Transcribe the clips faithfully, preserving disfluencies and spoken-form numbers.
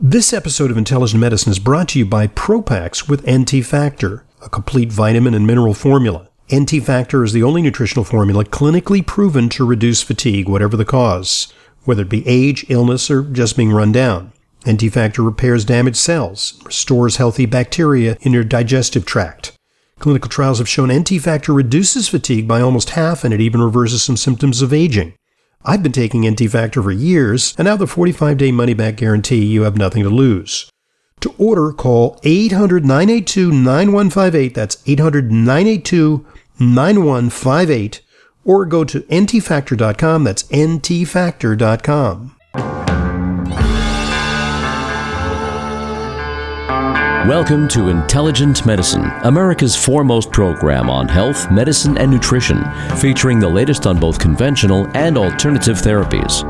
This episode of Intelligent Medicine is brought to you by Propax with N T Factor, a complete vitamin and mineral formula. N T Factor is the only nutritional formula clinically proven to reduce fatigue, whatever the cause, whether it be age, illness, or just being run down. N T Factor repairs damaged cells, restores healthy bacteria in your digestive tract. Clinical trials have shown N T Factor reduces fatigue by almost half, and it even reverses some symptoms of aging. I've been taking N T Factor for years, and now the forty-five day money-back guarantee, you have nothing to lose. To order, call eight hundred, nine eight two, nine one five eight, that's eight hundred, nine eight two, nine one five eight, or go to N T factor dot com, that's N T factor dot com. Welcome to Intelligent Medicine, America's foremost program on health, medicine, and nutrition, featuring the latest on both conventional and alternative therapies.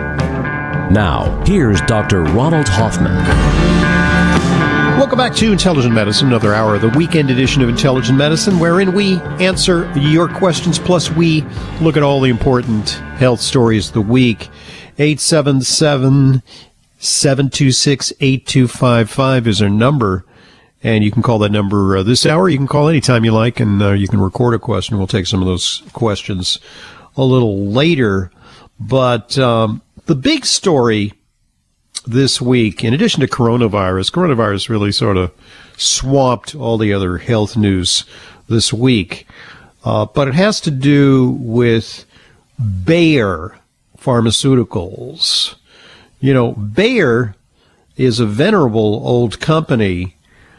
Now, here's Doctor Ronald Hoffman. Welcome back to Intelligent Medicine, another hour of the weekend edition of Intelligent Medicine, wherein we answer your questions, plus we look at all the important health stories of the week. eight seven seven, seven two six, eight two five five is our number, and you can call that number uh, this hour. You can call anytime you like, and uh, you can record a question. We'll take some of those questions a little later. But um, the big story this week, in addition to coronavirus, coronavirus really sort of swamped all the other health news this week, uh, but it has to do with Bayer Pharmaceuticals. You know, Bayer is a venerable old company.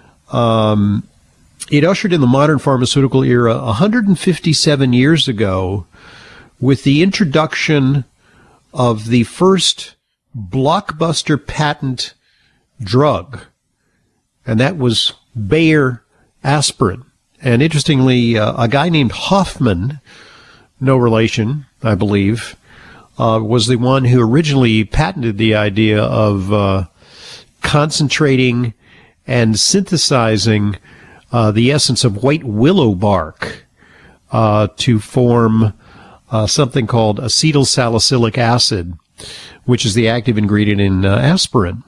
Um, it ushered in the modern pharmaceutical era one hundred fifty-seven years ago with the introduction of the first blockbuster patent drug, and that was Bayer aspirin. And interestingly, uh, a guy named Hoffman, no relation, I believe, Uh, was the one who originally patented the idea of uh, concentrating and synthesizing uh, the essence of white willow bark uh, to form uh, something called acetylsalicylic acid, which is the active ingredient in uh, aspirin.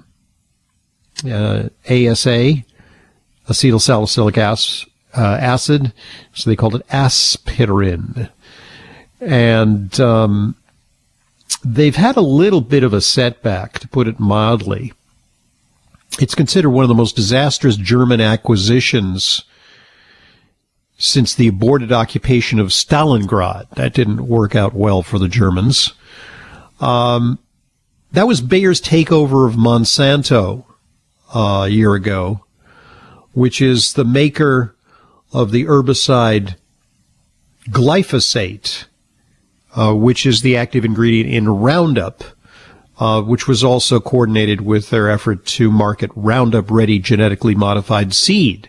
Uh, A S A, acetylsalicylic ac- uh, acid, so they called it aspirin. And um they've had a little bit of a setback, to put it mildly. It's considered one of the most disastrous German acquisitions since the aborted occupation of Stalingrad. That didn't work out well for the Germans. Um, that was Bayer's takeover of Monsanto uh, a year ago, which is the maker of the herbicide glyphosate, Uh, which is the active ingredient in Roundup, uh, which was also coordinated with their effort to market Roundup-ready genetically modified seed.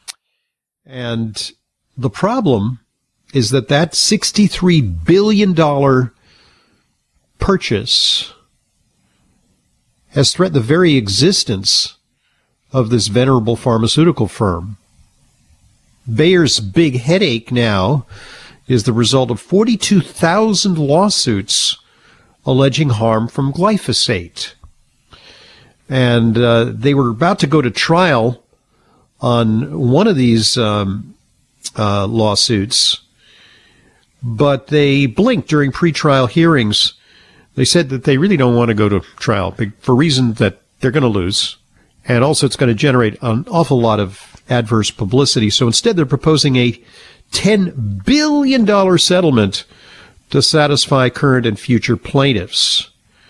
And the problem is that that sixty-three billion dollars purchase has threatened the very existence of this venerable pharmaceutical firm. Bayer's big headache now is the result of forty-two thousand lawsuits alleging harm from glyphosate. And uh, they were about to go to trial on one of these um, uh, lawsuits, but they blinked during pretrial hearings. They said that they really don't want to go to trial for reasons that they're going to lose, and also it's going to generate an awful lot of adverse publicity. So instead, they're proposing a ten billion dollars settlement to satisfy current and future plaintiffs.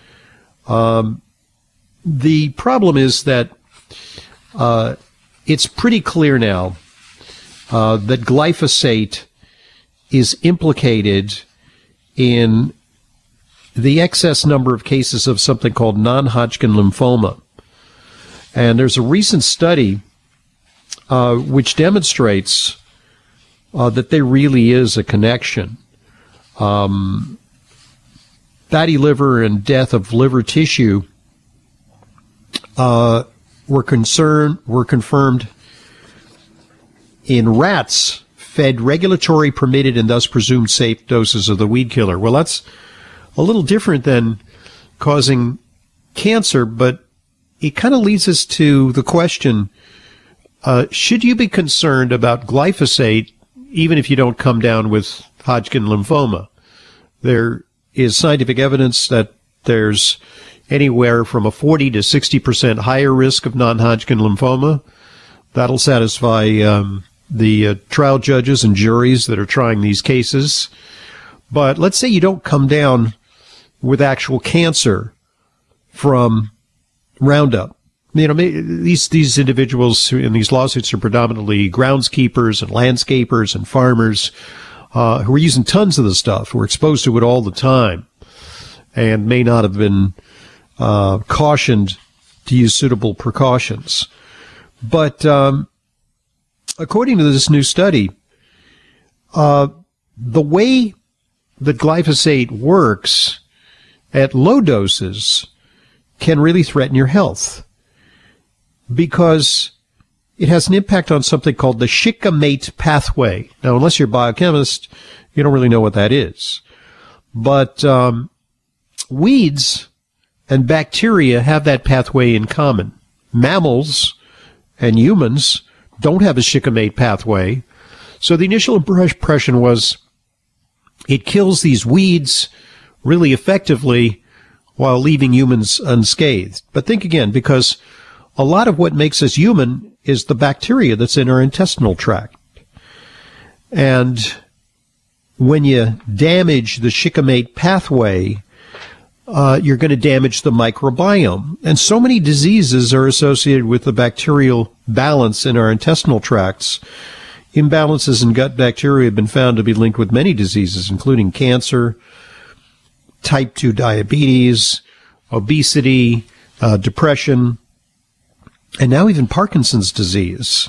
Um, the problem is that uh, it's pretty clear now uh, that glyphosate is implicated in the excess number of cases of something called non-Hodgkin lymphoma. And there's a recent study uh, which demonstrates Uh, that there really is a connection. Um, fatty liver and death of liver tissue uh, were concerned were confirmed in rats fed regulatory permitted and thus presumed safe doses of the weed killer. Well, that's a little different than causing cancer, but it kind of leads us to the question, uh, should you be concerned about glyphosate even if you don't come down with Hodgkin lymphoma? There is scientific evidence that there's anywhere from a forty to sixty percent higher risk of non-Hodgkin lymphoma. That'll satisfy um, the uh, trial judges and juries that are trying these cases. But let's say you don't come down with actual cancer from Roundup. You know, these these individuals in these lawsuits are predominantly groundskeepers and landscapers and farmers uh, who are using tons of the stuff, who are exposed to it all the time, and may not have been uh, cautioned to use suitable precautions. But um, according to this new study, uh, the way that glyphosate works at low doses can really threaten your health, because it has an impact on something called the shikimate pathway. Now, unless you're a biochemist, you don't really know what that is. But um, weeds and bacteria have that pathway in common. Mammals and humans don't have a shikimate pathway. So the initial impression was it kills these weeds really effectively while leaving humans unscathed. But think again, because a lot of what makes us human is the bacteria that's in our intestinal tract. And when you damage the shikimate pathway, uh, you're going to damage the microbiome. And so many diseases are associated with the bacterial balance in our intestinal tracts. Imbalances in gut bacteria have been found to be linked with many diseases, including cancer, type two diabetes, obesity, uh, depression, and now even Parkinson's disease.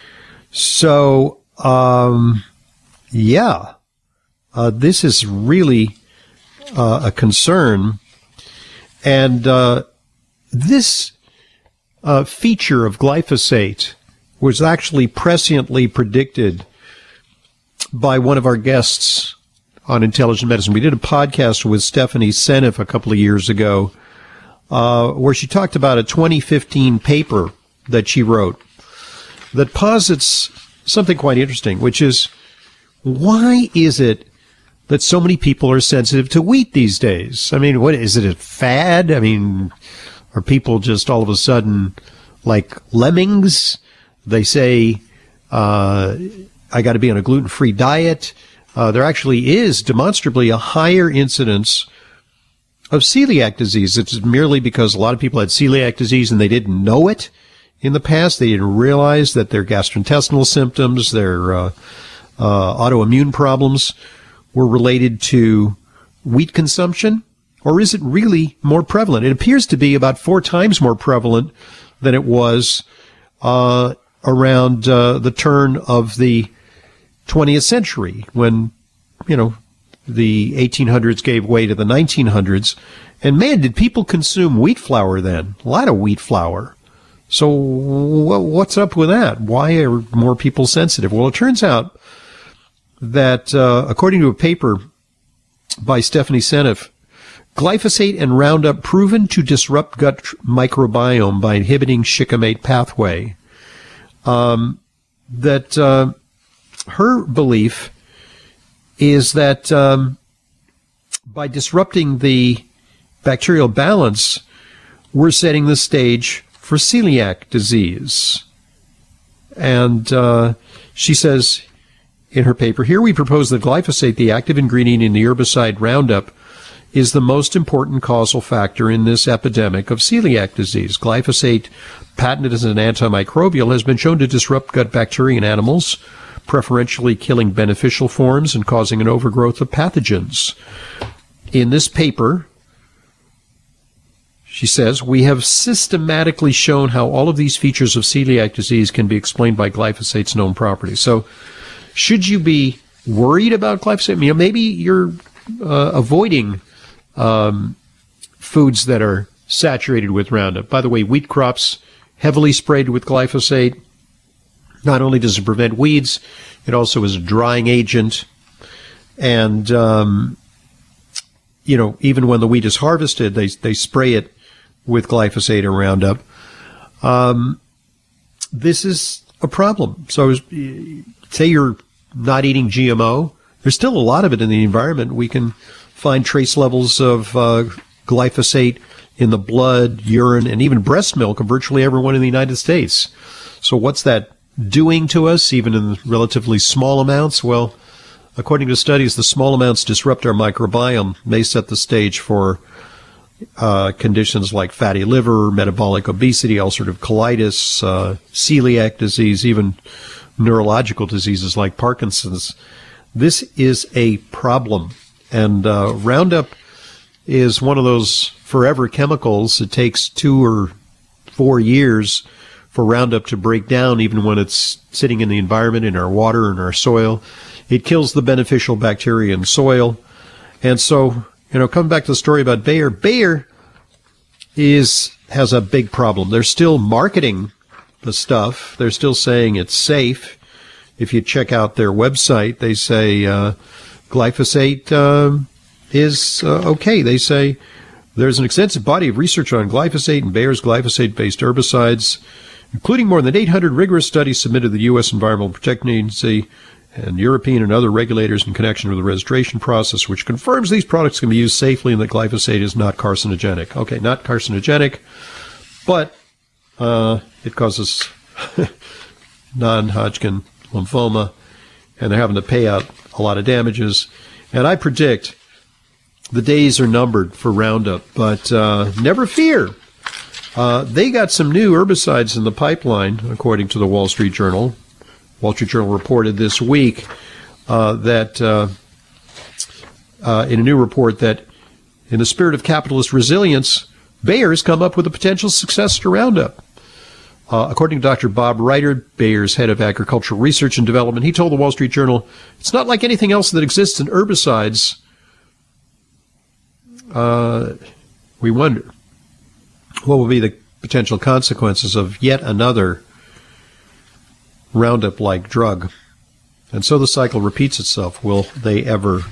So, um, yeah, uh, this is really uh, a concern. And uh, this uh, feature of glyphosate was actually presciently predicted by one of our guests on Intelligent Medicine. We did a podcast with Stephanie Seneff a couple of years ago, uh, where she talked about a twenty fifteen paper that she wrote that posits something quite interesting, which is, why is it that so many people are sensitive to wheat these days? I mean, what is it, a fad? I mean, are people just all of a sudden like lemmings? They say, uh, I got to be on a gluten-free diet. Uh, there actually is demonstrably a higher incidence of celiac disease. It's merely because a lot of people had celiac disease and they didn't know it in the past. They didn't realize that their gastrointestinal symptoms, their uh, uh, autoimmune problems were related to wheat consumption. Or is it really more prevalent? It appears to be about four times more prevalent than it was uh, around uh, the turn of the twentieth century, when, you know, the eighteen hundreds gave way to the nineteen hundreds. And man, did people consume wheat flour then? A lot of wheat flour. So what's up with that? Why are more people sensitive? Well, it turns out that, uh, according to a paper by Stephanie Seneff, glyphosate and Roundup proven to disrupt gut microbiome by inhibiting shikimate pathway. Um, that uh, her belief is that um, by disrupting the bacterial balance, we're setting the stage for celiac disease. And uh, she says in her paper, here we propose that glyphosate, the active ingredient in the herbicide Roundup, is the most important causal factor in this epidemic of celiac disease. Glyphosate, patented as an antimicrobial, has been shown to disrupt gut bacteria in animals, preferentially killing beneficial forms and causing an overgrowth of pathogens. In this paper, she says, we have systematically shown how all of these features of celiac disease can be explained by glyphosate's known properties. So should you be worried about glyphosate? You know, maybe you're uh, avoiding um, foods that are saturated with Roundup. By the way, wheat crops heavily sprayed with glyphosate. Not only does it prevent weeds, it also is a drying agent. And, um, you know, even when the wheat is harvested, they they spray it with glyphosate or Roundup. Um, this is a problem. So say you're not eating G M O. There's still a lot of it in the environment. We can find trace levels of uh, glyphosate in the blood, urine, and even breast milk of virtually everyone in the United States. So what's that doing to us, even in relatively small amounts? Well, according to studies, the small amounts disrupt our microbiome, may set the stage for uh, conditions like fatty liver, metabolic obesity, ulcerative colitis, uh, celiac disease, even neurological diseases like Parkinson's. This is a problem. And uh, Roundup is one of those forever chemicals. It takes two or four years for Roundup to break down, even when it's sitting in the environment, in our water, in our soil. It kills the beneficial bacteria in soil. And so, you know, coming back to the story about Bayer, Bayer is has a big problem. They're still marketing the stuff. They're still saying it's safe. If you check out their website, they say uh, glyphosate uh, is uh, okay. They say there's an extensive body of research on glyphosate and Bayer's glyphosate-based herbicides, including more than eight hundred rigorous studies submitted to the U S Environmental Protection Agency and European and other regulators in connection with the registration process, which confirms these products can be used safely and that glyphosate is not carcinogenic. Okay, not carcinogenic, but uh, it causes non-Hodgkin lymphoma, and they're having to pay out a lot of damages. And I predict the days are numbered for Roundup, but uh, never fear. Uh, they got some new herbicides in the pipeline, according to the Wall Street Journal. Wall Street Journal reported this week uh, that, uh, uh, in a new report, that in the spirit of capitalist resilience, Bayer has come up with a potential successor to Roundup. Uh, according to Doctor Bob Reiter, Bayer's head of agricultural research and development, he told the Wall Street Journal, it's not like anything else that exists in herbicides. Uh, we wonder what will be the potential consequences of yet another Roundup-like drug. And so the cycle repeats itself. Will they ever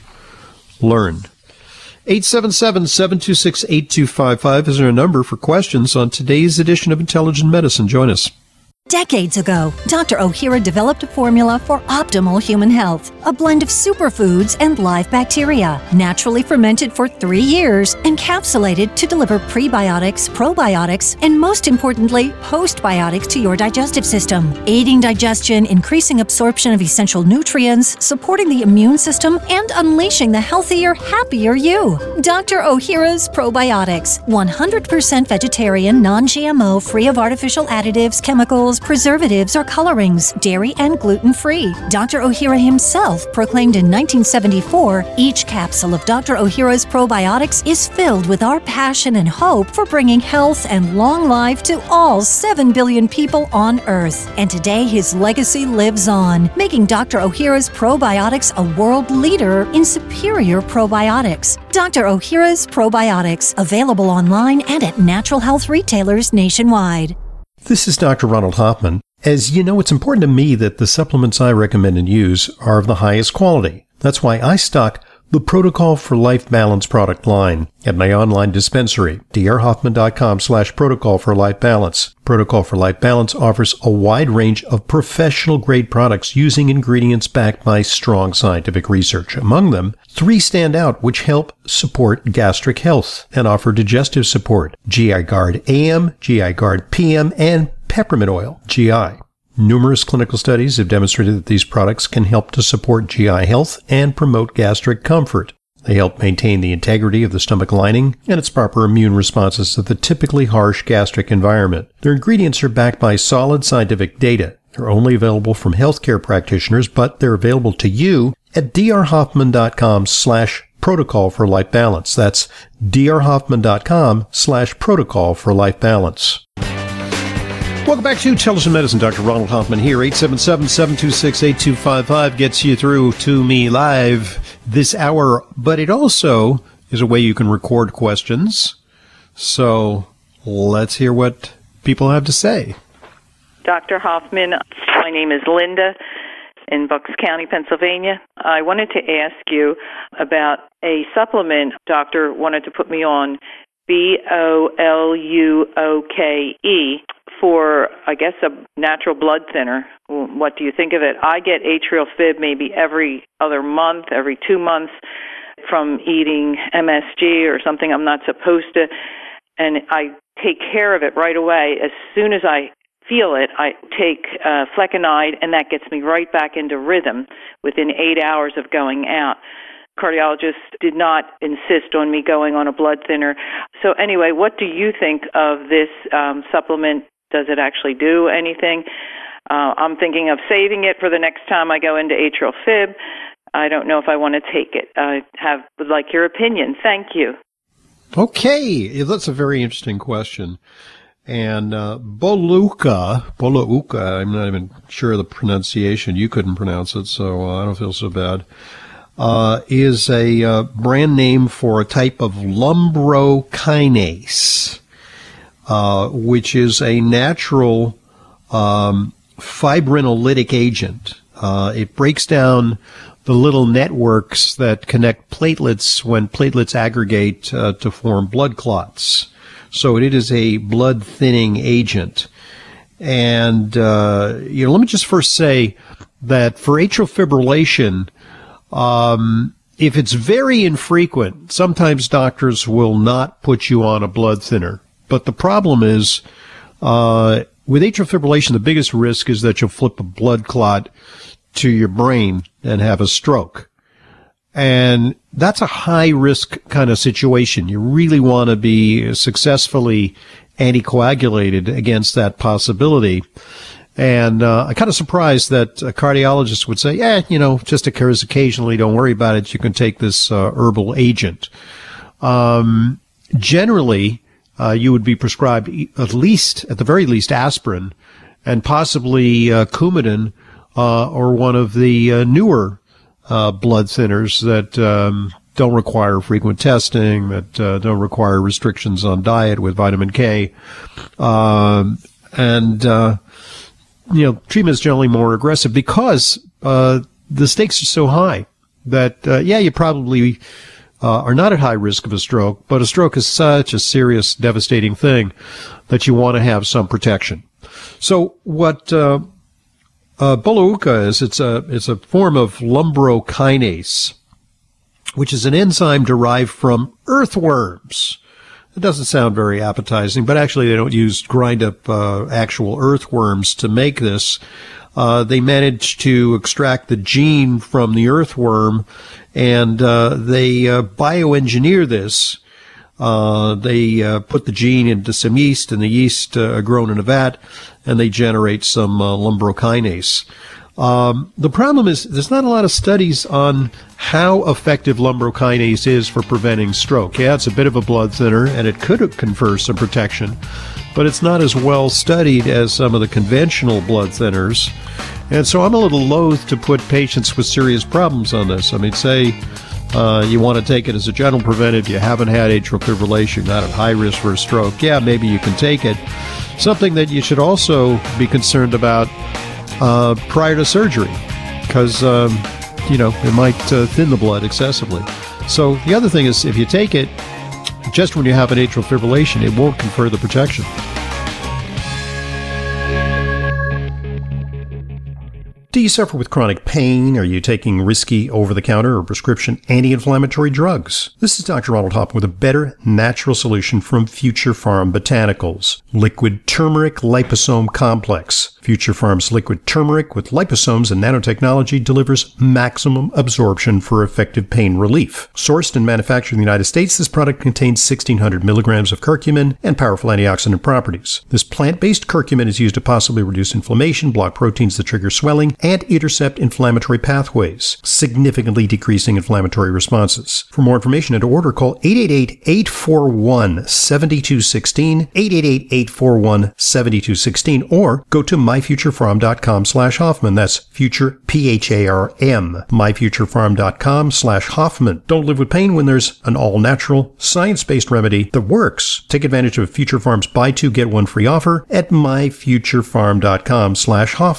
learn? eight seven seven, seven two six, eight two five five is our number for questions on today's edition of Intelligent Medicine. Join us. Decades ago, Doctor Ohhira developed a formula for optimal human health, a blend of superfoods and live bacteria, naturally fermented for three years, encapsulated to deliver prebiotics, probiotics, and most importantly, postbiotics to your digestive system, aiding digestion, increasing absorption of essential nutrients, supporting the immune system, and unleashing the healthier, happier you. Doctor Ohhira's Probiotics, one hundred percent vegetarian, non-G M O, free of artificial additives, chemicals, preservatives, or colorings, dairy and gluten-free. Doctor Ohhira himself proclaimed in nineteen seventy-four, each capsule of Doctor Ohhira's Probiotics is filled with our passion and hope for bringing health and long life to all seven billion people on Earth. And today his legacy lives on, making Doctor Ohhira's Probiotics a world leader in superior probiotics. Doctor Ohhira's Probiotics, available online and at natural health retailers nationwide. This is Doctor Ronald Hoffman. As you know, it's important to me that the supplements I recommend and use are of the highest quality. That's why I stock the Protocol for Life Balance product line at my online dispensary, drhoffman.com slash protocol for life balance. Protocol for Life Balance offers a wide range of professional-grade products using ingredients backed by strong scientific research. Among them, three stand out which help support gastric health and offer digestive support: G I Guard A M, G I Guard P M, and Peppermint Oil G I. Numerous clinical studies have demonstrated that these products can help to support G I health and promote gastric comfort. They help maintain the integrity of the stomach lining and its proper immune responses to the typically harsh gastric environment. Their ingredients are backed by solid scientific data. They're only available from healthcare practitioners, but they're available to you at drhoffman.com slash protocol for life balance. That's drhoffman.com slash protocol for life balance. Welcome back to Intelligent Medicine. Doctor Ronald Hoffman here. eight seven seven, seven two six, eight two five five gets you through to me live this hour, but it also is a way you can record questions. So let's hear what people have to say. Doctor Hoffman, my name is Linda in Bucks County, Pennsylvania. I wanted to ask you about a supplement doctor wanted to put me on. B O L U O K E, for, I guess, a natural blood thinner. What do you think of it? I get atrial fib maybe every other month, every two months from eating M S G or something I'm not supposed to, and I take care of it right away. As soon as I feel it, I take uh, flecainide, and that gets me right back into rhythm within eight hours of going out. Cardiologist did not insist on me going on a blood thinner. So anyway, what do you think of this um, supplement? Does it actually do anything? Uh, I'm thinking of saving it for the next time I go into atrial fib. I don't know if I want to take it. I have would like your opinion. Thank you. Okay, that's a very interesting question. And uh, Boluka, Boluka, I'm not even sure of the pronunciation. You couldn't pronounce it, so uh, I don't feel so bad. Uh, is a uh, brand name for a type of lumbrokinase, uh, which is a natural um, fibrinolytic agent. Uh, it breaks down the little networks that connect platelets when platelets aggregate uh, to form blood clots. So it is a blood thinning agent. And, uh, you know, let me just first say that for atrial fibrillation, Um, if it's very infrequent, sometimes doctors will not put you on a blood thinner. But the problem is, uh, with atrial fibrillation, the biggest risk is that you'll flip a blood clot to your brain and have a stroke. And that's a high risk kind of situation. You really want to be successfully anticoagulated against that possibility. And uh, I'm kind of surprised that a cardiologist would say, yeah, you know, just occurs occasionally, don't worry about it, you can take this uh, herbal agent. Um, generally, uh, you would be prescribed at least, at the very least, aspirin and possibly uh, Coumadin uh, or one of the uh, newer uh, blood thinners that um, don't require frequent testing, that uh, don't require restrictions on diet with vitamin K. Um, and... Uh, You know, treatment is generally more aggressive because uh, the stakes are so high that, uh, yeah, you probably uh, are not at high risk of a stroke, but a stroke is such a serious, devastating thing that you want to have some protection. So what uh, uh, Boluka is, it's a, it's a form of lumbrokinase, which is an enzyme derived from earthworms. It doesn't sound very appetizing, but actually they don't use grind up uh, actual earthworms to make this. Uh, they managed to extract the gene from the earthworm, and uh, they uh, bioengineer this. Uh, they uh, put the gene into some yeast, and the yeast uh, are grown in a vat, and they generate some uh, lumbrokinase. Um, the problem is there's not a lot of studies on how effective lumbrokinase is for preventing stroke. Yeah, it's a bit of a blood thinner, and it could confer some protection, but it's not as well studied as some of the conventional blood thinners. And so I'm a little loath to put patients with serious problems on this. I mean, say uh, you want to take it as a general preventive, you haven't had atrial fibrillation, not at high risk for a stroke. Yeah, maybe you can take it. Something that you should also be concerned about Uh, prior to surgery, because, um, you know, it might uh, thin the blood excessively. So the other thing is, if you take it just when you have an atrial fibrillation, it won't confer the protection. Do you suffer with chronic pain? Are you taking risky over-the-counter or prescription anti-inflammatory drugs? This is Doctor Ronald Hoffman with a better natural solution from Future Pharm Botanicals. Liquid Turmeric Liposome Complex. Future Pharm's liquid turmeric with liposomes and nanotechnology delivers maximum absorption for effective pain relief. Sourced and manufactured in the United States, this product contains sixteen hundred milligrams of curcumin and powerful antioxidant properties. This plant-based curcumin is used to possibly reduce inflammation, block proteins that trigger swelling, and intercept inflammatory pathways, significantly decreasing inflammatory responses. For more information and to order, call eight eight eight, eight four one, seven two one six, eight eight eight, eight four one, seven two one six, or go to my future pharm dot com slash Hoffman. That's future, P H A R M, my future pharm dot com slash Hoffman. Don't live with pain when there's an all-natural, science-based remedy that works. Take advantage of Future Pharm's buy two, get one free offer at my future pharm dot com slash Hoffman.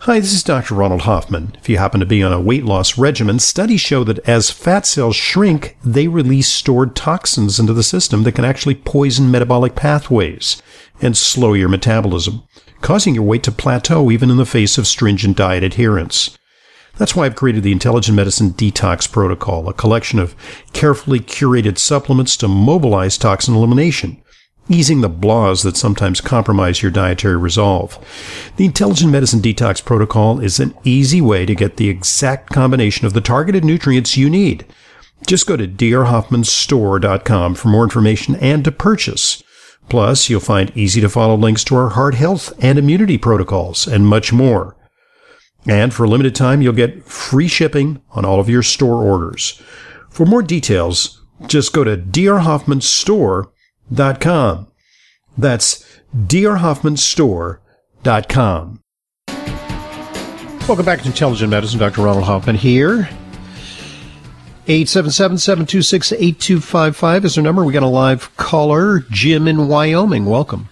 Hi, this is Doctor Ronald Hoffman. If you happen to be on a weight loss regimen, studies show that as fat cells shrink, they release stored toxins into the system that can actually poison metabolic pathways and slow your metabolism, causing your weight to plateau even in the face of stringent diet adherence. That's why I've created the Intelligent Medicine Detox Protocol, a collection of carefully curated supplements to mobilize toxin elimination, easing the blahs that sometimes compromise your dietary resolve. The Intelligent Medicine Detox Protocol is an easy way to get the exact combination of the targeted nutrients you need. Just go to d r hoffman store dot com for more information and to purchase. Plus, you'll find easy-to-follow links to our heart health and immunity protocols and much more. And for a limited time, you'll get free shipping on all of your store orders. For more details, just go to d r hoffman store dot com. That's d r hoffman store dot com. Welcome back to Intelligent Medicine. Doctor Ronald Hoffman here. eight seven seven, seven two six, eight two five five is our number. We got a live caller, Jim in Wyoming. Welcome.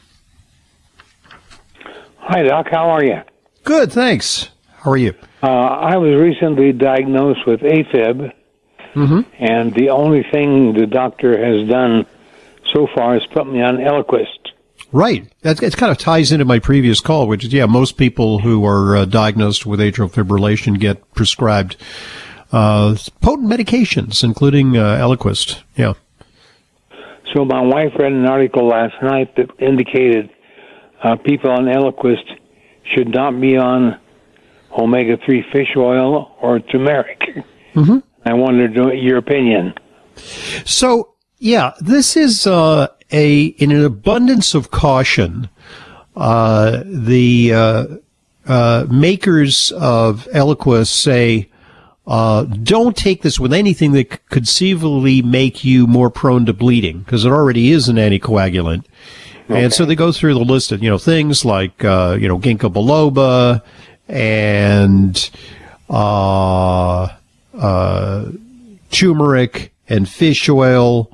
Hi, Doc. How are you? Good, thanks. How are you? Uh, I was recently diagnosed with AFib, mm-hmm. and the only thing the doctor has done so far is put me on Eliquis. Right. That it kind of ties into my previous call, which is, yeah, most people who are uh, diagnosed with atrial fibrillation get prescribed uh, potent medications, including uh, Eliquis. Yeah. So my wife read an article last night that indicated uh, people on Eliquis should not be on omega three fish oil or turmeric. Mm-hmm. I wondered your opinion. So, yeah, this is uh, a in an abundance of caution. Uh, the uh, uh, makers of Eliquis say, uh, don't take this with anything that could conceivably make you more prone to bleeding, because it already is an anticoagulant. Okay. And so they go through the list of, you know, things like, uh, you know, ginkgo biloba and uh, uh, turmeric and fish oil,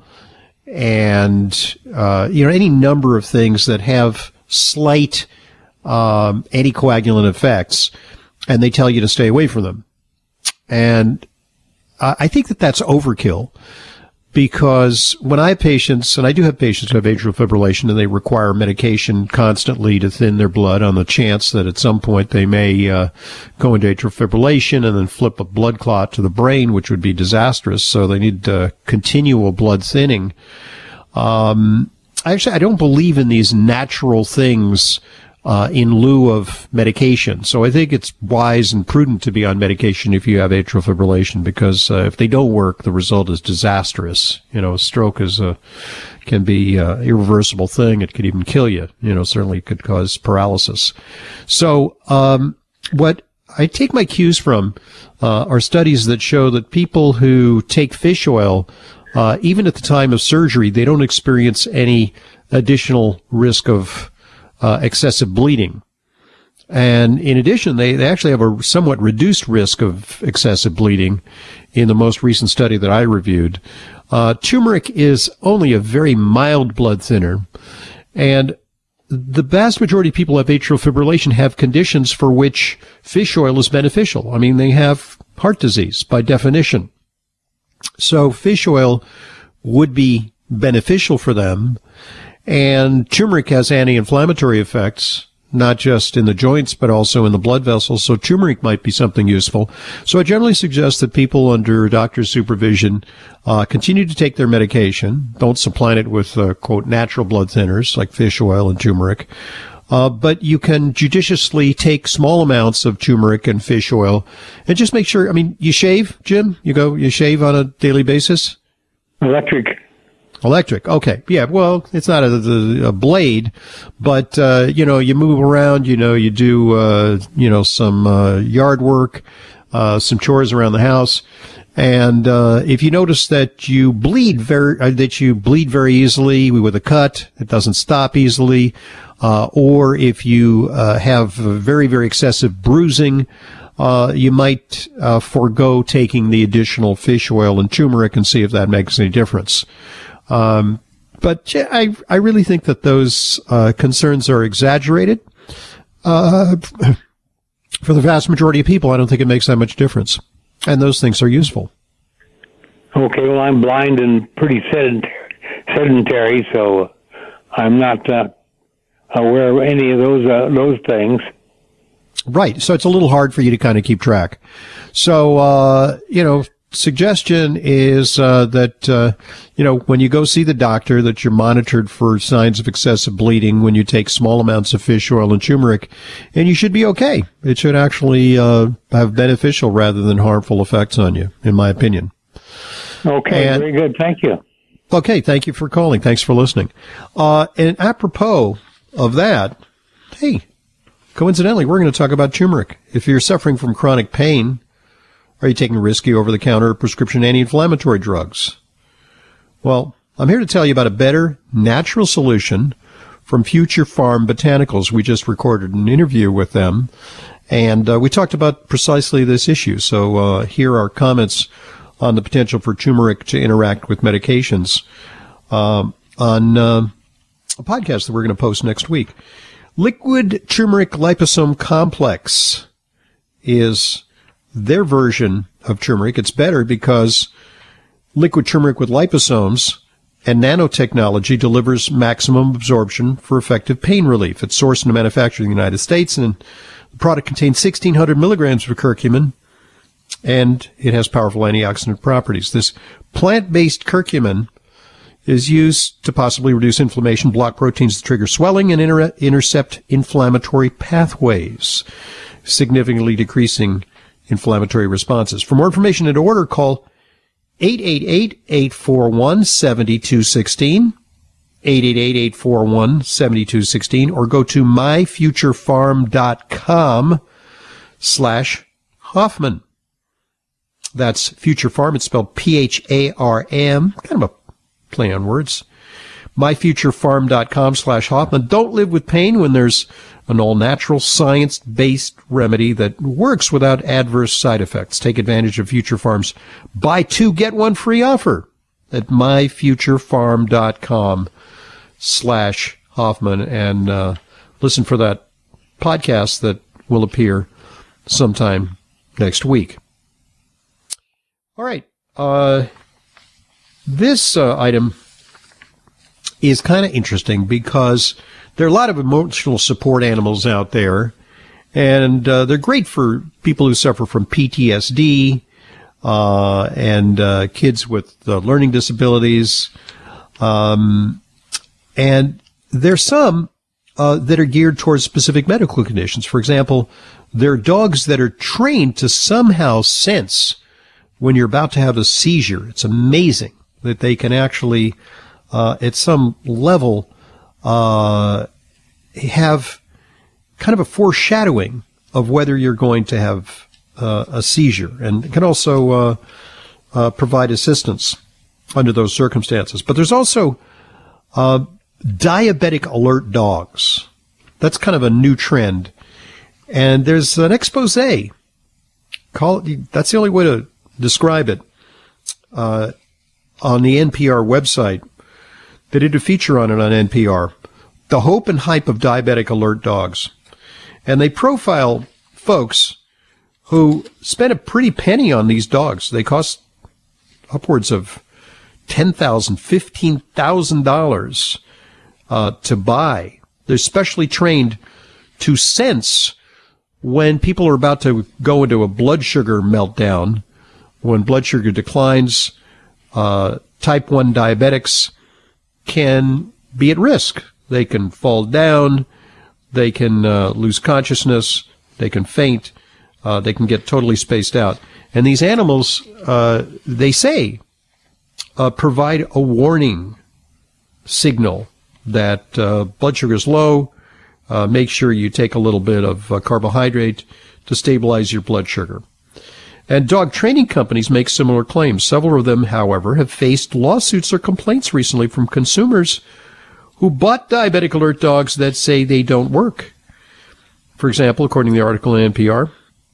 and, uh, you know, any number of things that have slight um, anticoagulant effects, and they tell you to stay away from them. And I think that that's overkill, because when I have patients, and I do have patients who have atrial fibrillation, and they require medication constantly to thin their blood on the chance that at some point they may uh, go into atrial fibrillation and then flip a blood clot to the brain, which would be disastrous. So they need uh, continual blood thinning. Um, actually, I don't believe in these natural things uh, in lieu of medication. So I think it's wise and prudent to be on medication if you have atrial fibrillation, because uh, if they don't work, the result is disastrous. You know, a stroke is a, can be an irreversible thing. It could even kill you. You know, certainly it could cause paralysis. So, um, what I take my cues from uh, are studies that show that people who take fish oil, uh, even at the time of surgery, they don't experience any additional risk of Uh, excessive bleeding. And in addition, they, they actually have a somewhat reduced risk of excessive bleeding in the most recent study that I reviewed. Uh, turmeric is only a very mild blood thinner, and the vast majority of people who have atrial fibrillation have conditions for which fish oil is beneficial. I mean, they have heart disease by definition. So fish oil would be beneficial for them. And turmeric has anti-inflammatory effects, not just in the joints, but also in the blood vessels. So turmeric might be something useful. So I generally suggest that people under doctor's supervision uh, continue to take their medication. Don't supplant it with, uh, quote, natural blood thinners like fish oil and turmeric. Uh, but you can judiciously take small amounts of turmeric and fish oil and just make sure, I mean, you shave, Jim? You go, you shave on a daily basis? Electric. Electric. Okay. Yeah. Well, it's not a, a blade, but, uh, you know, you move around, you know, you do, uh, you know, some, uh, yard work, uh, some chores around the house. And, uh, if you notice that you bleed very, uh, that you bleed very easily with a cut, it doesn't stop easily, uh, or if you, uh, have very, very excessive bruising, uh, you might, uh, forego taking the additional fish oil and turmeric and see if that makes any difference. Um, but yeah, I, I really think that those, uh, concerns are exaggerated. Uh, For the vast majority of people, I don't think it makes that much difference. And those things are useful. Okay, well, I'm blind and pretty sedentary, sedentary so I'm not uh, aware of any of those uh, those things. Right. So it's a little hard for you to kind of keep track. So, uh, you know, suggestion is uh, that, uh, you know, when you go see the doctor, that you're monitored for signs of excessive bleeding when you take small amounts of fish oil and turmeric, and you should be okay. It should actually uh, have beneficial rather than harmful effects on you, in my opinion. Okay, and, very good. Thank you. Okay, thank you for calling. Thanks for listening. Uh, and apropos of that, hey, coincidentally, we're going to talk about turmeric. If you're suffering from chronic pain, are you taking risky over-the-counter prescription anti-inflammatory drugs? Well, I'm here to tell you about a better natural solution from Future Farm Botanicals. We just recorded an interview with them, and uh, we talked about precisely this issue. So uh, here are comments on the potential for turmeric to interact with medications um, on uh, a podcast that we're going to post next week. Liquid turmeric liposome complex is their version of turmeric. It's better because liquid turmeric with liposomes and nanotechnology delivers maximum absorption for effective pain relief. It's sourced and manufactured in the United States, and the product contains sixteen hundred milligrams of curcumin, and it has powerful antioxidant properties. This plant-based curcumin is used to possibly reduce inflammation, block proteins that trigger swelling, and inter- intercept inflammatory pathways, significantly decreasing inflammatory responses. For more information and to order, call eight eight eight, eight four one, seven two one six, eight eight eight, eight four one, seven two one six, or go to myfuturefarm.com slash Hoffman. That's Future Farm. It's spelled P H A R M, kind of a play on words. myfuturefarm.com slash Hoffman. Don't live with pain when there's an all-natural, science-based remedy that works without adverse side effects. Take advantage of Future Farm's buy two, get one free offer at myfuturefarm.com slash Hoffman, and uh, listen for that podcast that will appear sometime next week. All right. Uh, this uh, item is kind of interesting because there are a lot of emotional support animals out there, and uh, they're great for people who suffer from P T S D uh, and uh, kids with uh, learning disabilities. Um, and there's some uh, that are geared towards specific medical conditions. For example, there are dogs that are trained to somehow sense when you're about to have a seizure. It's amazing that they can actually, uh, at some level, uh, have kind of a foreshadowing of whether you're going to have uh, a seizure, and can also uh, uh, provide assistance under those circumstances. But there's also uh, diabetic alert dogs. That's kind of a new trend. And there's an expose. Call it, that's the only way to describe it, uh, on the N P R website. They did a feature on it on N P R, The Hope and Hype of Diabetic Alert Dogs. And they profile folks who spent a pretty penny on these dogs. They cost upwards of ten thousand dollars, fifteen thousand dollars uh, to buy. They're specially trained to sense when people are about to go into a blood sugar meltdown. When blood sugar declines, uh, type one diabetics can be at risk. They can fall down, they can uh, lose consciousness, they can faint, uh, they can get totally spaced out. And these animals, uh, they say, uh, provide a warning signal that uh, blood sugar is low. Uh, make sure you take a little bit of uh, carbohydrate to stabilize your blood sugar. And dog training companies make similar claims. Several of them, however, have faced lawsuits or complaints recently from consumers who bought diabetic alert dogs that say they don't work. For example, according to the article in N P R,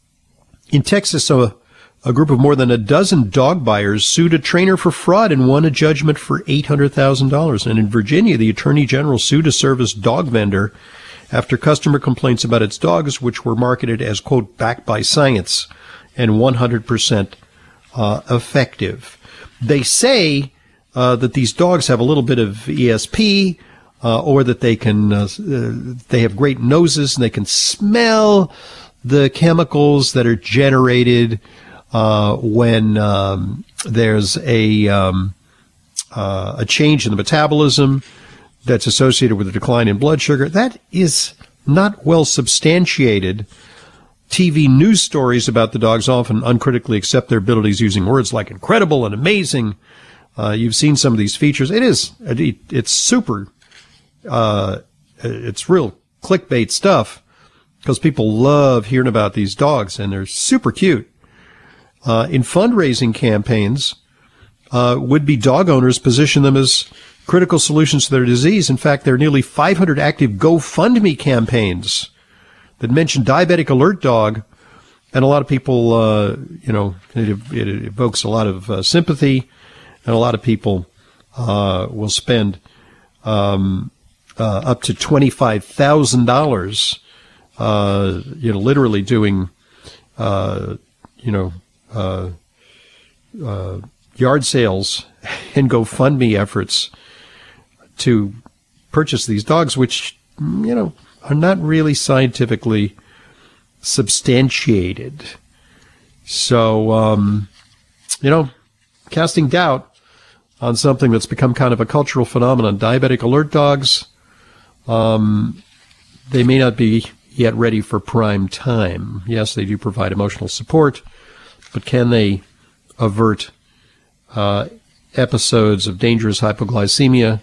in Texas, a, a group of more than a dozen dog buyers sued a trainer for fraud and won a judgment for eight hundred thousand dollars. And in Virginia, the Attorney General sued a service dog vendor after customer complaints about its dogs, which were marketed as, quote, backed by science and one hundred percent uh, effective. They say uh, that these dogs have a little bit of E S P, uh, or that they can, uh, they have great noses and they can smell the chemicals that are generated uh, when um, there's a um, uh, a change in the metabolism that's associated with a decline in blood sugar. That is not well substantiated. T V news stories about the dogs often uncritically accept their abilities using words like incredible and amazing. Uh, you've seen some of these features. It is, it, it's super, uh, it's real clickbait stuff because people love hearing about these dogs and they're super cute. Uh, in fundraising campaigns, uh, would-be dog owners position them as critical solutions to their disease. In fact, there are nearly five hundred active GoFundMe campaigns that mention Diabetic Alert Dog, and a lot of people, uh, you know, it, it evokes a lot of uh, sympathy, and a lot of people uh, will spend um, uh, up to twenty-five thousand dollars, uh, you know, literally doing, uh, you know, uh, uh, yard sales and GoFundMe efforts to purchase these dogs, which, you know, are not really scientifically substantiated. So, um, you know, casting doubt on something that's become kind of a cultural phenomenon. Diabetic Alert Dogs, um, they may not be yet ready for prime time. Yes, they do provide emotional support, but can they avert uh, episodes of dangerous hypoglycemia?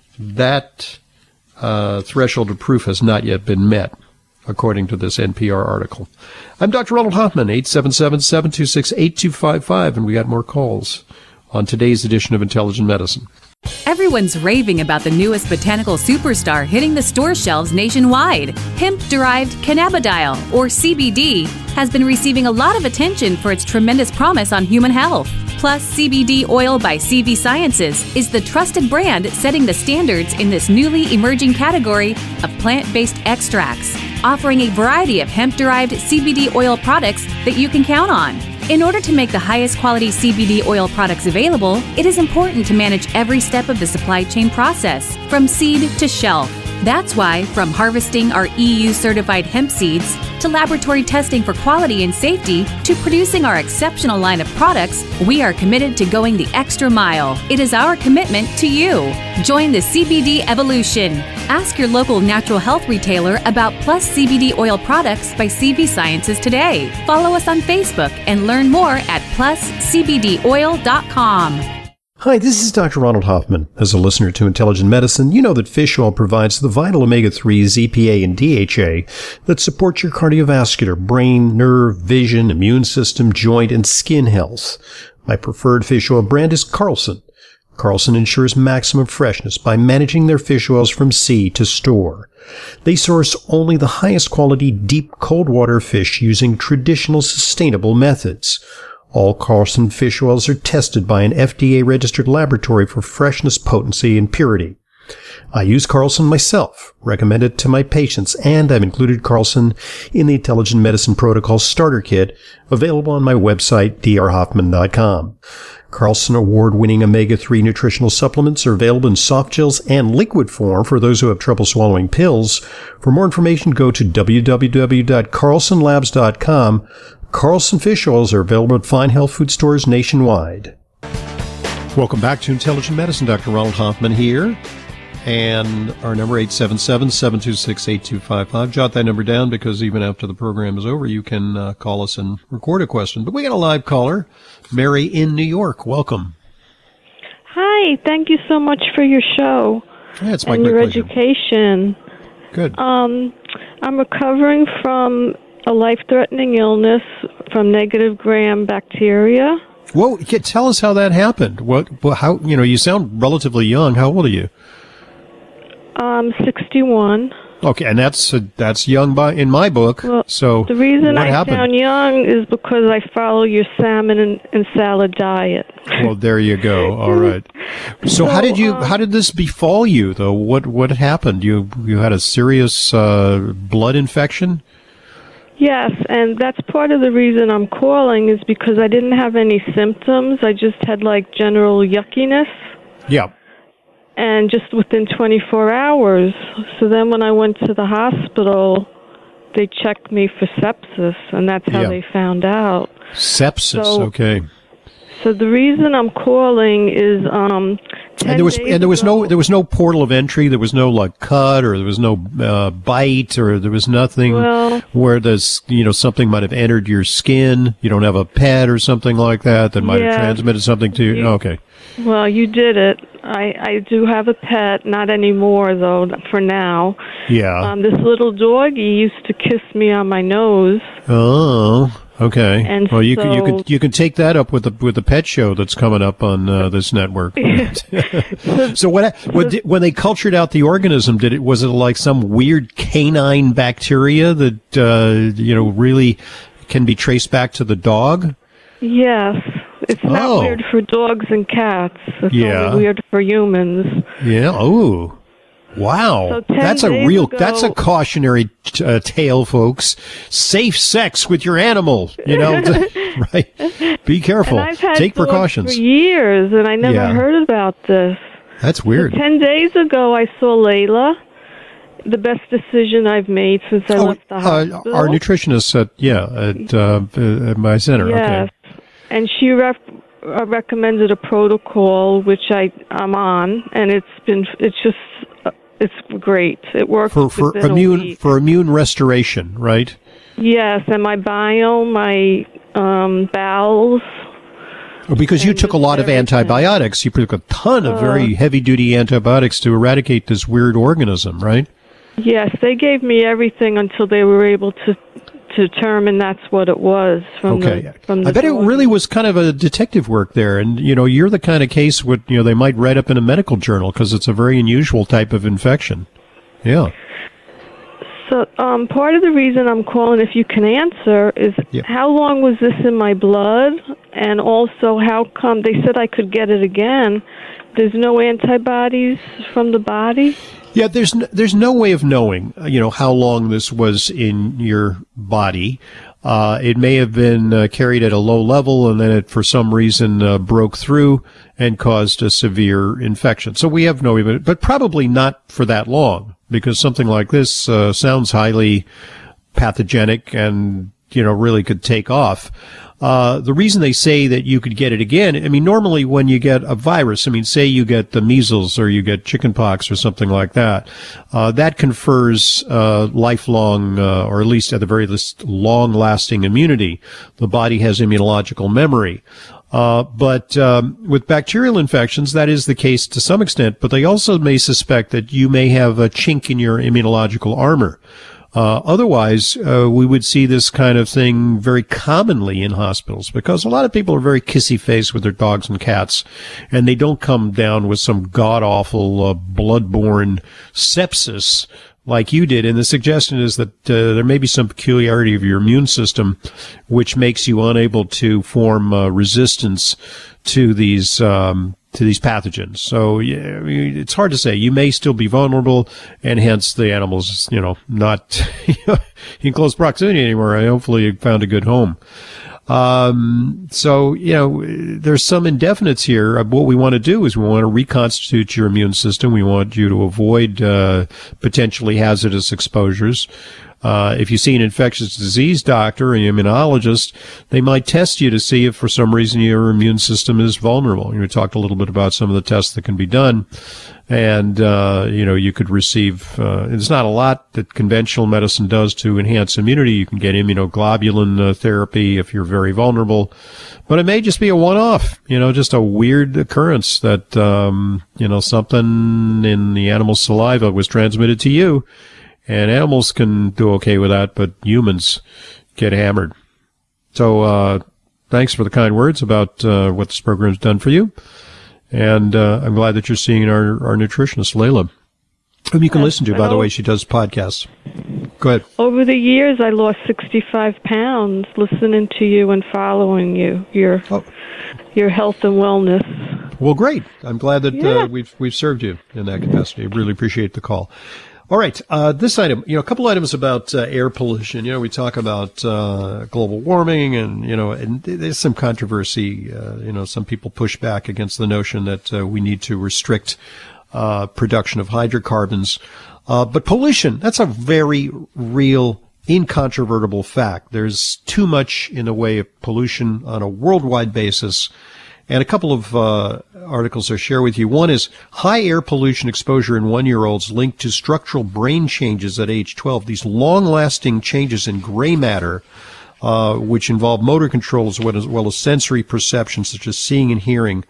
That uh, threshold of proof has not yet been met, according to this N P R article. I'm Doctor Ronald Hoffman, eight seven seven, seven two six, eight two five five, and we got more calls on today's edition of Intelligent Medicine. Everyone's raving about the newest botanical superstar hitting the store shelves nationwide. Hemp-derived cannabidiol, or C B D, has been receiving a lot of attention for its tremendous promise on human health. Plus, C B D Oil by C V Sciences is the trusted brand setting the standards in this newly emerging category of plant-based extracts, offering a variety of hemp-derived C B D oil products that you can count on. In order to make the highest quality C B D oil products available, it is important to manage every step of the supply chain process, from seed to shelf. That's why, from harvesting our E U-certified hemp seeds, to laboratory testing for quality and safety, to producing our exceptional line of products, we are committed to going the extra mile. It is our commitment to you. Join the C B D evolution. Ask your local natural health retailer about Plus C B D oil products by C V Sciences today. Follow us on Facebook and learn more at plus c b d oil dot com. Hi, this is Doctor Ronald Hoffman. As a listener to Intelligent Medicine, you know that fish oil provides the vital omega threes, E P A, and D H A that support your cardiovascular, brain, nerve, vision, immune system, joint, and skin health. My preferred fish oil brand is Carlson. Carlson ensures maximum freshness by managing their fish oils from sea to store. They source only the highest quality deep cold water fish using traditional sustainable methods. All Carlson fish oils are tested by an F D A-registered laboratory for freshness, potency, and purity. I use Carlson myself, recommend it to my patients, and I've included Carlson in the Intelligent Medicine Protocol Starter Kit, available on my website, d r hoffman dot com. Carlson award-winning omega three nutritional supplements are available in soft gels and liquid form for those who have trouble swallowing pills. For more information, go to w w w dot carlson labs dot com. Carlson fish oils are available at fine health food stores nationwide. Welcome back to Intelligent Medicine. Doctor Ronald Hoffman here. And our number, eight seven seven, seven two six, eight two five five. Jot that number down because even after the program is over, you can uh, call us and record a question. But we got a live caller, Mary in New York. Welcome. Hi. Thank you so much for your show. Yeah, it's my and your pleasure. education. Good. Um, I'm recovering from a life-threatening illness from negative gram bacteria. Whoa, tell us how that happened. What, how, you know, you sound relatively young. How old are you? I'm sixty-one. Okay, and that's uh, that's young by in my book. Well, so the reason what I happened? sound young is because I follow your salmon and, and salad diet. Well, there you go. All right. So, So, how did you? um, How did this befall you, though? What What happened? You You had a serious uh, blood infection. Yes, and that's part of the reason I'm calling is because I didn't have any symptoms. I just had like general yuckiness. Yeah. And just within twenty-four hours. So then when I went to the hospital, they checked me for sepsis, and that's how Yeah. they found out. Sepsis. So- okay. So the reason I'm calling is um ten And there was days and there was ago- no there was no portal of entry. There was no like cut, or there was no uh, bite, or there was nothing Well- where this you know something might have entered your skin. You don't have a pet or something like that that might have Yeah. transmitted something to you. Okay. Well, you did it. I, I do have a pet, not anymore though, for now. Yeah. Um, this little doggy used to kiss me on my nose. Oh, okay. And well, you can you so- can you can take that up with the with the pet show that's coming up on uh, this network. so what, what did, when they cultured out the organism, did it was it like some weird canine bacteria that uh, you know really can be traced back to the dog? Yes. It's not Oh. weird for dogs and cats. It's Yeah. only weird for humans. Yeah. Oh. Wow. So ten that's a days real ago- that's a cautionary uh, tale, folks. Safe sex with your animal, you know, right? Be careful. And I've had Take dogs precautions. for years, and I never Yeah. heard about this. That's weird. Ten days ago, I saw Layla. The best decision I've made since I Oh, left the uh, hospital. our nutritionist at yeah at, uh, uh, at my center. Yes. Okay. And she ref- uh, recommended a protocol which I I'm on, and it's been it's just uh, it's great. It works For for within a immune week. for immune restoration, right? Yes, and my biome, my um, bowels. Well, because you And took a lot of everything. antibiotics. You took a ton of very heavy duty antibiotics to eradicate this weird organism, right? Yes, they gave me everything until they were able to to determine that's what it was from Okay. the from the I bet it dog. really was kind of a detective work there. And, you know, you're the kind of case what, you know, they might write up in a medical journal because it's a very unusual type of infection. Yeah. So, um, part of the reason I'm calling, if you can answer, is Yeah. how long was this in my blood, and also how come they said I could get it again? There's no antibodies from the body. Yeah, there's no, there's no way of knowing, uh, you know, how long this was in your body. Uh, it may have been uh, carried at a low level, and then it, for some reason, uh, broke through and caused a severe infection. So we have no even, but probably not for that long, because something like this uh, sounds highly pathogenic and, you know, really could take off. Uh, the reason they say that you could get it again, I mean, normally when you get a virus, I mean, say you get the measles or you get chickenpox or something like that, uh, that confers, uh, lifelong, uh, or at least at the very least, long-lasting immunity. The body has immunological memory. Uh, but, um, with bacterial infections, that is the case to some extent, but they also may suspect that you may have a chink in your immunological armor. Uh, otherwise, uh, we would see this kind of thing very commonly in hospitals because a lot of people are very kissy-faced with their dogs and cats, and they don't come down with some god-awful uh, blood-borne sepsis like you did. And the suggestion is that uh, there may be some peculiarity of your immune system which makes you unable to form uh, resistance to these um to these pathogens. So yeah, I mean, it's hard to say. You may still be vulnerable, and hence the animal's, you know, not in close proximity anymore. I hopefully you found a good home. Um, so, you know, there's some indefinites here. What we want to do is we want to reconstitute your immune system. We want you to avoid uh, potentially hazardous exposures. Uh, if you see an infectious disease doctor, an immunologist, they might test you to see if for some reason your immune system is vulnerable. We talked a little bit about some of the tests that can be done. And, uh, you know, you could receive, uh, there's not a lot that conventional medicine does to enhance immunity. You can get immunoglobulin uh, therapy if you're very vulnerable. But it may just be a one-off, you know, just a weird occurrence that, um, you know, something in the animal's saliva was transmitted to you. And animals can do okay with that, but humans get hammered. So, uh, thanks for the kind words about, uh, what this program's done for you. And, uh, I'm glad that you're seeing our, our nutritionist, Layla. Whom you can And- listen to, by and the o- way. She does podcasts. Go ahead. Over the years, I lost sixty-five pounds listening to you and following you, your Oh. your health and wellness. Well, great. I'm glad that Yeah. uh, we've we've served you in that capacity. I really appreciate the call. All right, uh, this item, you know, a couple items about uh, air pollution. You know, we talk about uh, global warming, and you know, and there's some controversy. Uh, you know, some people push back against the notion that uh, we need to restrict uh, production of hydrocarbons. Uh, but pollution, that's a very real, incontrovertible fact. There's too much in the way of pollution on a worldwide basis. And a couple of uh, articles I'll share with you. One is high air pollution exposure in one-year-olds linked to structural brain changes at age twelve. These long-lasting changes in gray matter, uh, which involve motor control as well as, well as sensory perception, such as seeing and hearing,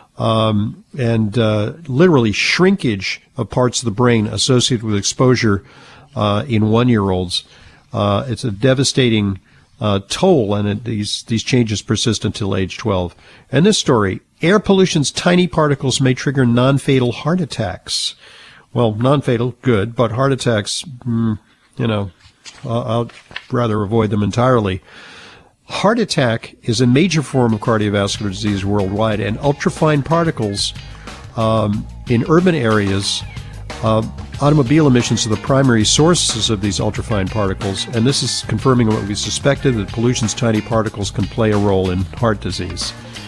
um, and uh, literally shrinkage of parts of the brain associated with exposure uh, in one-year-olds. Uh, it's a devastating Uh, toll, and it, these these changes persist until age twelve. And this story, air pollution's tiny particles may trigger non-fatal heart attacks. Well, non-fatal, good, but heart attacks, mm, you know, I'll, I'll rather avoid them entirely. Heart attack is a major form of cardiovascular disease worldwide, and ultrafine particles um, in urban areas. Uh, automobile emissions are the primary sources of these ultrafine particles, and this is confirming what we suspected, that pollution's tiny particles can play a role in heart disease.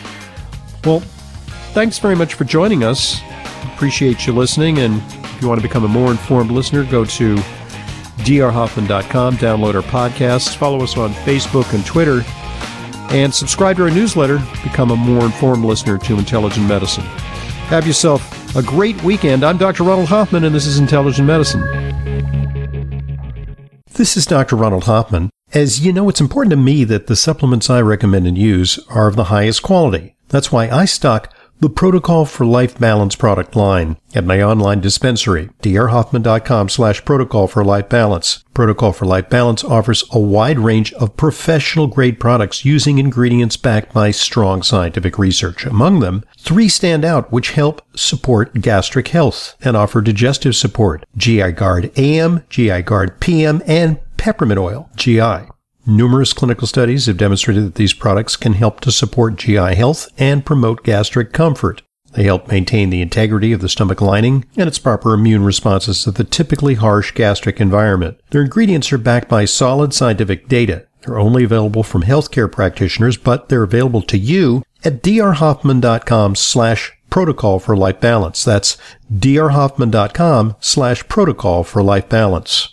Well, thanks very much for joining us. Appreciate you listening, and if you want to become a more informed listener, go to d r hoffman dot com, download our podcasts, follow us on Facebook and Twitter, and subscribe to our newsletter, become a more informed listener to Intelligent Medicine. Have yourself a great weekend. I'm Doctor Ronald Hoffman, and this is Intelligent Medicine. This is Doctor Ronald Hoffman. As you know, it's important to me that the supplements I recommend and use are of the highest quality. That's why I stock the Protocol for Life Balance product line at my online dispensary, d r hoffman dot com slash protocol for life balance. Protocol for Life Balance offers a wide range of professional-grade products using ingredients backed by strong scientific research. Among them, three stand out which help support gastric health and offer digestive support: G I Guard A M, G I Guard P M, and Peppermint Oil G I. Numerous clinical studies have demonstrated that these products can help to support G I health and promote gastric comfort. They help maintain the integrity of the stomach lining and its proper immune responses to the typically harsh gastric environment. Their ingredients are backed by solid scientific data. They're only available from healthcare practitioners, but they're available to you at d r hoffman dot com slash protocol for life balance. That's d r hoffman dot com slash protocol for life balance.